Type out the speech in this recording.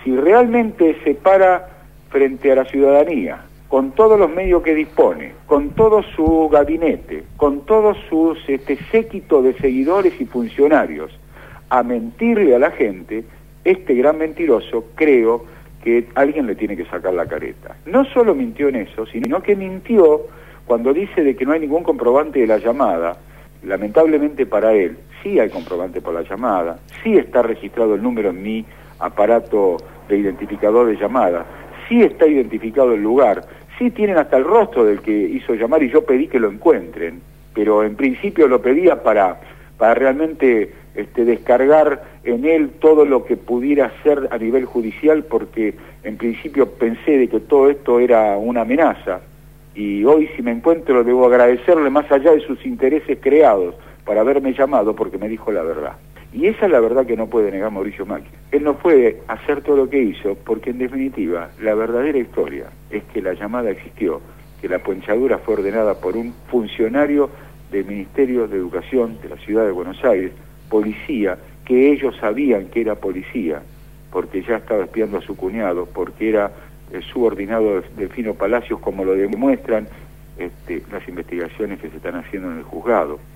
si realmente se para frente a la ciudadanía, con todos los medios que dispone, con todo su gabinete, con todos sus séquito de seguidores y funcionarios, a mentirle a la gente, este gran mentiroso, creo que alguien le tiene que sacar la careta. No solo mintió en eso, sino que mintió cuando dice de que no hay ningún comprobante de la llamada. Lamentablemente para él, sí hay comprobante por la llamada, sí está registrado el número en mi aparato de identificador de llamada, sí está identificado el lugar, sí tienen hasta el rostro del que hizo llamar y yo pedí que lo encuentren, pero en principio lo pedía para realmente descargar en él todo lo que pudiera hacer a nivel judicial, porque en principio pensé de que todo esto era una amenaza, y hoy si me encuentro debo agradecerle más allá de sus intereses creados para haberme llamado, porque me dijo la verdad. Y esa es la verdad que no puede negar Mauricio Macri. Él no puede hacer todo lo que hizo, porque en definitiva la verdadera historia es que la llamada existió, que la ponchadura fue ordenada por un funcionario del Ministerio de Educación de la Ciudad de Buenos Aires, policía, que ellos sabían que era policía, porque ya estaba espiando a su cuñado, porque era subordinado de Delfino Palacios, como lo demuestran las investigaciones que se están haciendo en el juzgado.